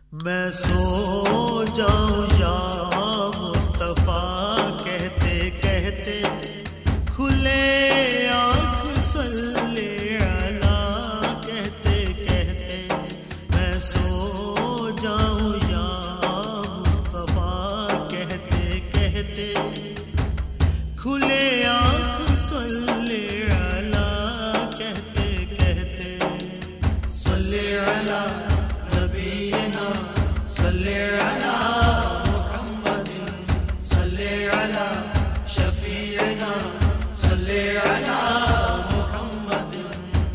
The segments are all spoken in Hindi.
मैं सो जाऊं या मुस्तफा कहते कहते खुले आँख सल्ले अला कहते कहते मैं सो जाऊं या मुस्तफा कहते कहते खुले आँख सल्ले अला कहते कहते सल्ले अला नबीना सल्ले अला मुहम्मदिन सल्ले अला शफीना सल्ले अला मुहम्मदिन।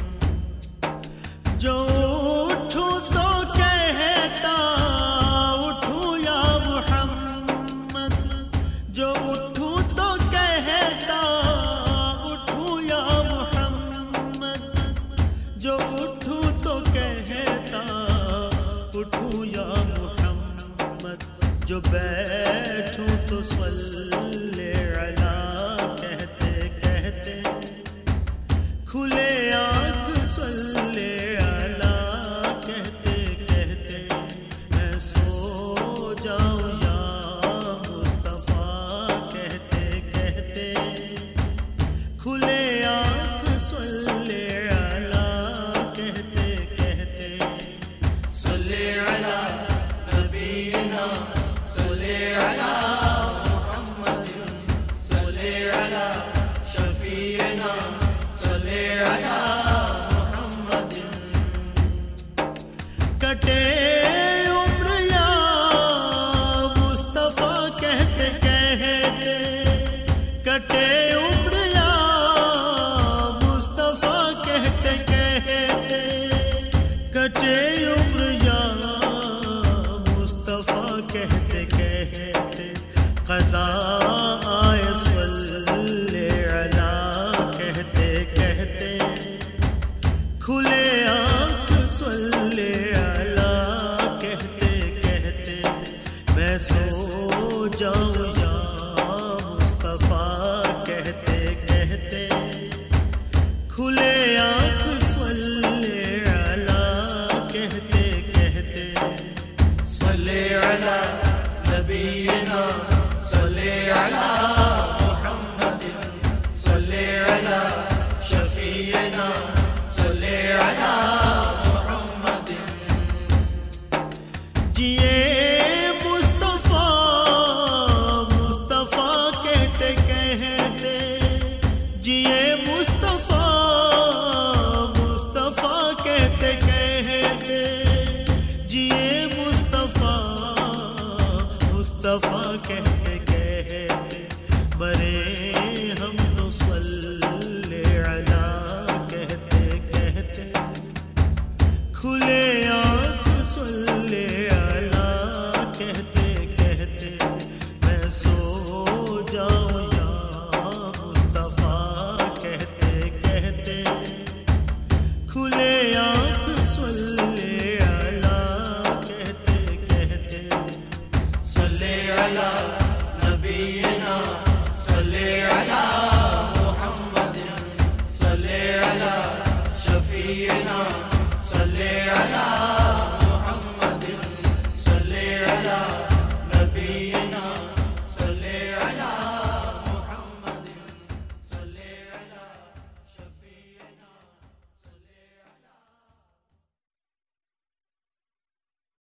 जो उठूं तो कहता उठूं या मुहम्मद, जो उठूं तो कहता उठूं या मुहम्मद, जो उठूं तो कहता उठूं या मुहम्मद, जो बैठूं तो सल्ले अला कहते कहते खुले आँख सल्ले अला कहते कहते मैं सो जाऊं या मुस्तफा कहते कहते खुले आँख सल्ले अला कहते कहते सल्ले अला नबीना सल्ले अला मुहम्मदिन सल्ले अला शफीना सल्ले अला मुहम्मदिन। कटे उम्र या मुस्तफा कहते कहते, कटे उम्र या मुस्तफा कहते कहते, कटे उम्र या मुस्तफा कहते कहते क़ज़ा आए सल्ले अला कहते कहते खुले आँख सल्ले अला कहते कहते मैं सो जाऊं या मुस्तफा कहते कहते खुले आँख सल्ले अला कहते कहते सल्ले अला नबीना सल्ले अला मुहम्मदिन सल्ले अला शफीना सल्ले अला मुहम्मदिन। जिए